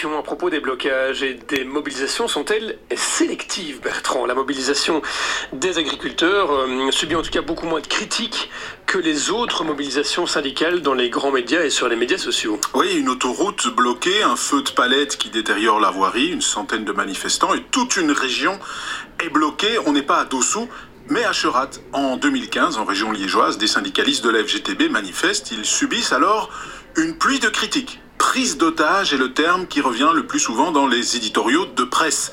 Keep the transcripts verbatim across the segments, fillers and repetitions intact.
questions à propos des blocages et des mobilisations sont-elles sélectives, Bertrand? La mobilisation des agriculteurs euh, subit en tout cas beaucoup moins de critiques que les autres mobilisations syndicales dans les grands médias et sur les médias sociaux. Oui, une autoroute bloquée, un feu de palette qui détériore la voirie, une centaine de manifestants et toute une région est bloquée. On n'est pas à Dossou, mais à Cherat. En deux mille quinze, en région liégeoise, des syndicalistes de la F G T B manifestent. Ils subissent alors une pluie de critiques. Prise d'otage est le terme qui revient le plus souvent dans les éditoriaux de presse.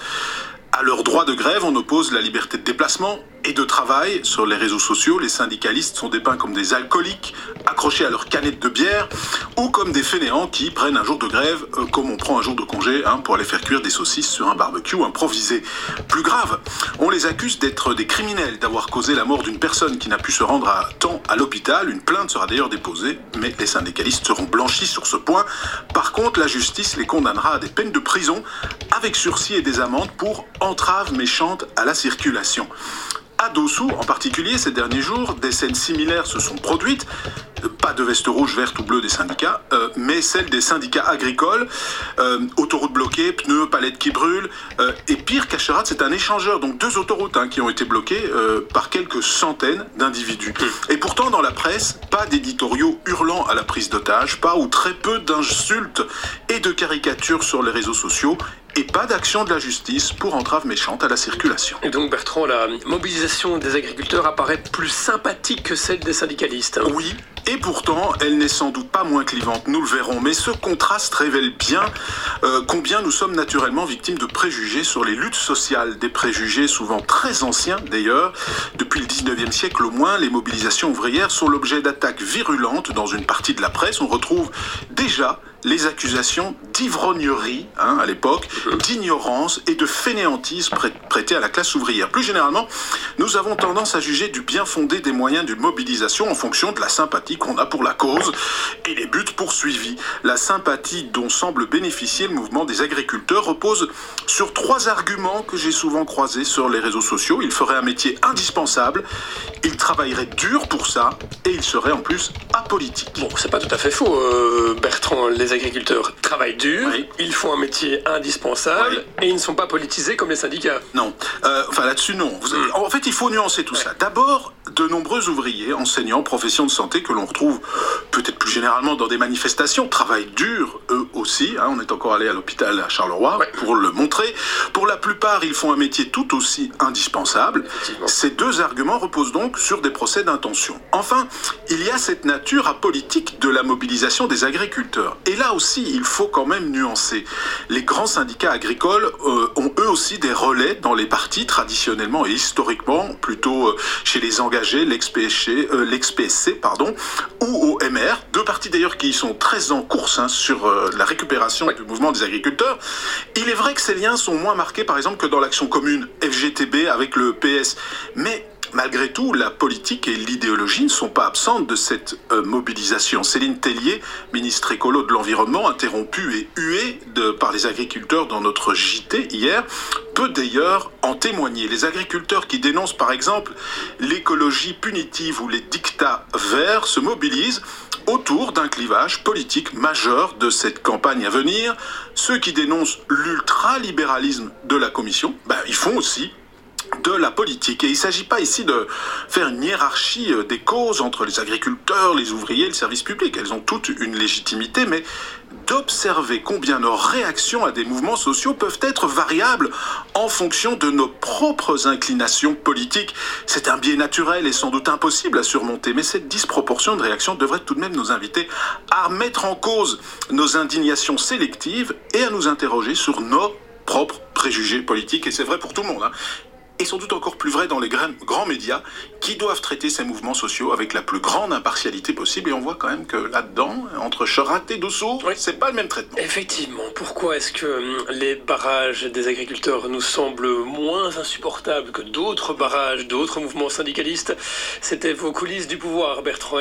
À leur droit de grève, on oppose la liberté de déplacement et de travail. Sur les réseaux sociaux, les syndicalistes sont dépeints comme des alcooliques accrochés à leur canette de bière ou comme des fainéants qui prennent un jour de grève euh, comme on prend un jour de congé hein, pour aller faire cuire des saucisses sur un barbecue improvisé. Plus grave, on les accuse d'être des criminels, d'avoir causé la mort d'une personne qui n'a pu se rendre à temps à l'hôpital. Une plainte sera d'ailleurs déposée, mais les syndicalistes seront blanchis sur ce point. Par contre, la justice les condamnera à des peines de prison avec sursis et des amendes pour entrave méchante à la circulation. À Dossou, en particulier, ces derniers jours, des scènes similaires se sont produites. Pas de veste rouge, verte ou bleue des syndicats, euh, mais celle des syndicats agricoles. Euh, autoroutes bloquées, pneus, palettes qui brûlent. Euh, et pire qu'à Cherat, c'est un échangeur, donc deux autoroutes hein, qui ont été bloquées euh, par quelques centaines d'individus. Et pourtant, dans la presse, pas d'éditoriaux hurlant à la prise d'otage, pas ou très peu d'insultes et de caricatures sur les réseaux sociaux. Et pas d'action de la justice pour entrave méchante à la circulation. Et donc Bertrand, la mobilisation des agriculteurs apparaît plus sympathique que celle des syndicalistes. Hein. Oui, et pourtant, elle n'est sans doute pas moins clivante, nous le verrons. Mais ce contraste révèle bien euh, combien nous sommes naturellement victimes de préjugés sur les luttes sociales. Des préjugés souvent très anciens d'ailleurs. Depuis le dix-neuvième siècle au moins, les mobilisations ouvrières sont l'objet d'attaques virulentes dans une partie de la presse. On retrouve déjà les accusations d'ivrognerie, hein, à l'époque, d'ignorance et de fainéantise prêtées à la classe ouvrière. Plus généralement, nous avons tendance à juger du bien fondé des moyens d'une mobilisation en fonction de la sympathie qu'on a pour la cause et les buts poursuivis. La sympathie dont semble bénéficier le mouvement des agriculteurs repose sur trois arguments que j'ai souvent croisés sur les réseaux sociaux. Il ferait un métier indispensable, il travaillerait dur pour ça et il serait en plus apolitique. Bon, c'est pas tout à fait faux, euh, Bertrand. Les agriculteurs travaillent dur, oui. Ils font un métier indispensable oui. Et ils ne sont pas politisés comme les syndicats. Non, euh, enfin là-dessus non. Vous avez... En fait, il faut nuancer tout ouais. ça. D'abord, de nombreux ouvriers, enseignants, professions de santé que l'on retrouve peut-être plus généralement dans des manifestations, travaillent dur eux aussi. Hein. On est encore allé à l'hôpital à Charleroi ouais. pour le montrer. Pour la plupart, ils font un métier tout aussi indispensable. Ces deux arguments reposent donc sur des procès d'intention. Enfin, il y a cette nature apolitique de la mobilisation des agriculteurs. Et là aussi, il faut quand même nuancer. Les grands syndicats agricoles euh, ont eux aussi des relais dans les partis, traditionnellement et historiquement, plutôt euh, chez les engagés, l'ex-P S C, euh, l'ex-P S C pardon, ou au M R, deux partis d'ailleurs qui sont très en course hein, sur euh, la récupération oui. du mouvement des agriculteurs. Il est vrai que ces liens sont moins marqués, par exemple, que dans l'action commune F G T B avec le P S. Mais malgré tout, la politique et l'idéologie ne sont pas absentes de cette euh, mobilisation. Céline Tellier, ministre écolo de l'Environnement, interrompue et huée de, par les agriculteurs dans notre J T hier, peut d'ailleurs en témoigner. Les agriculteurs qui dénoncent par exemple l'écologie punitive ou les dictats verts se mobilisent autour d'un clivage politique majeur de cette campagne à venir. Ceux qui dénoncent l'ultralibéralisme de la Commission, ben, ils font aussi de la politique. Et il ne s'agit pas ici de faire une hiérarchie des causes entre les agriculteurs, les ouvriers et le service public. Elles ont toutes une légitimité, mais d'observer combien nos réactions à des mouvements sociaux peuvent être variables en fonction de nos propres inclinations politiques. C'est un biais naturel et sans doute impossible à surmonter, mais cette disproportion de réaction devrait tout de même nous inviter à mettre en cause nos indignations sélectives et à nous interroger sur nos propres préjugés politiques. Et c'est vrai pour tout le monde, hein. Et sans doute encore plus vrai dans les grands médias qui doivent traiter ces mouvements sociaux avec la plus grande impartialité possible. Et on voit quand même que là-dedans, entre Cherat et Dossou, oui. c'est pas le même traitement. Effectivement. Pourquoi est-ce que les barrages des agriculteurs nous semblent moins insupportables que d'autres barrages, d'autres mouvements syndicalistes? C'était vos coulisses du pouvoir, Bertrand.